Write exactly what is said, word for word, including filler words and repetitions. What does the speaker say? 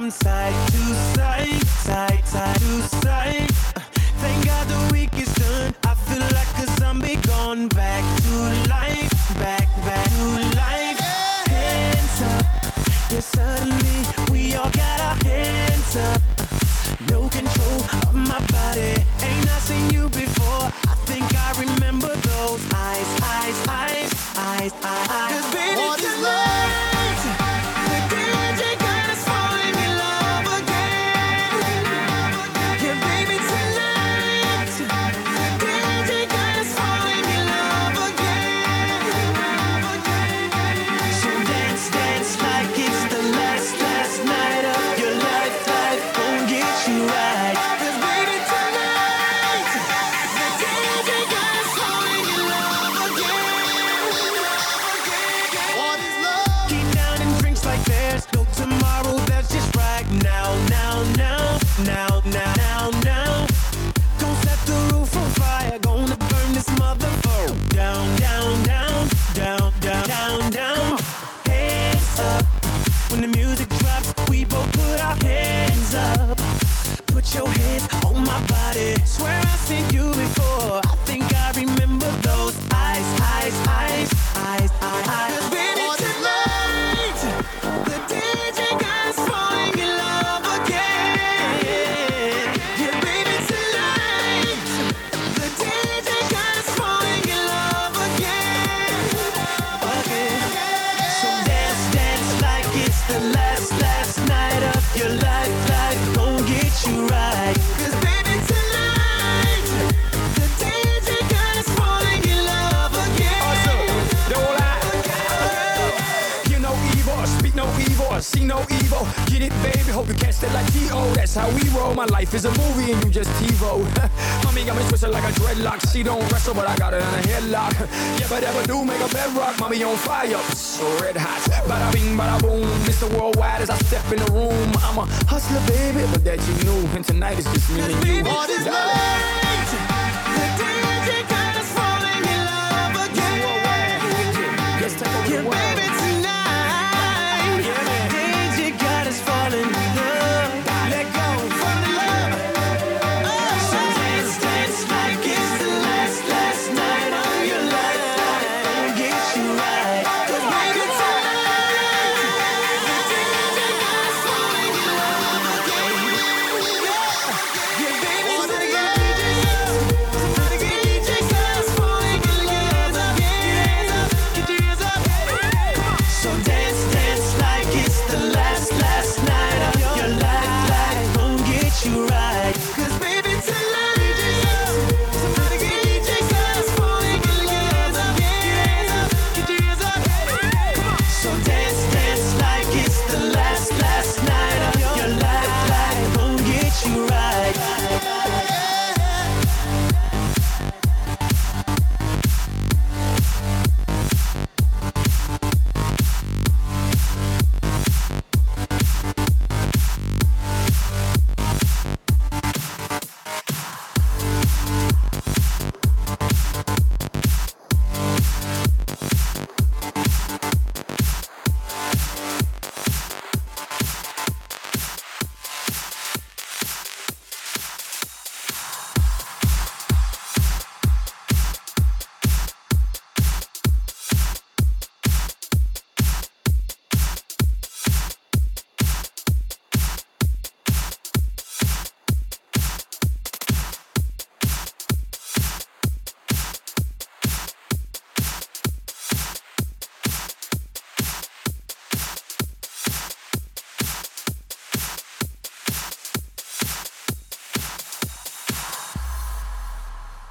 from side to side, side, side to side. Uh, Thank God the week is done. I feel like a zombie gone back to life, back, back to life. Hands up, yeah, suddenly we all got our hands up. No control of my body. Ain't I seen you before? I think I remember those eyes, eyes, eyes, eyes, eyes. 'Cause baby, what is love? The D J got us falling in love again. Yeah, baby, tonight the D J got us falling in love again. So dance, dance like it's the last, last night of your life. Life won't get you right. 'Cause baby, tonight the D J got us falling in love again. What is love? Keep down and drinks like there's no tomorrow. That's just right now, now, now, now, now, now, now. Don't set the roof on fire. Gonna burn this motherfucker down, down, down, down, down, down, down. Hands up. When the music drops, we both put our hands up. Put your hands on my body. Swear I've seen you before. I think I remember those eyes, eyes, eyes, eyes, eyes. 'Cause baby, tonight the D J got us falling in love again. Yeah, baby, tonight the D J got us falling in love again. Again. So dance, dance like it's the last, last night of your life. Life gon' get you right. 'Cause baby, tonight the D J got us falling in love again. Awesome. Don't lie. You know evil, speak no evil, see no evil. Get it, baby, hope you catch that like T O. That's how we roll. My life is a movie and you just TiVo. Mommy got me twisted like a dreadlock. She don't wrestle, but I got her in a headlock. Yeah, but ever do make a bedrock. Mommy on fire, so red hot. Bada bing, bada boom. Mister Worldwide as I step in the room. I'm a hustler, baby, but that you knew. And tonight is just me and you. What is love? The D J got us falling in love again. Let's take over the Yeah, world.